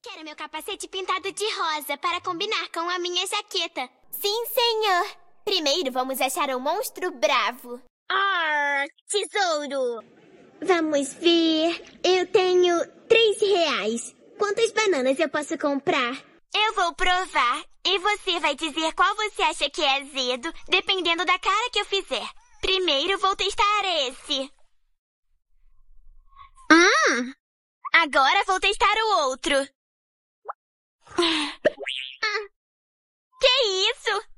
Quero meu capacete pintado de rosa para combinar com a minha jaqueta. Sim, senhor. Primeiro vamos achar um monstro bravo. Tesouro! Vamos ver. Eu tenho R$ 3. Quantas bananas eu posso comprar? Eu vou provar e você vai dizer qual você acha que é azedo, dependendo da cara que eu fizer. Primeiro vou testar esse. Agora vou testar o outro. Que isso?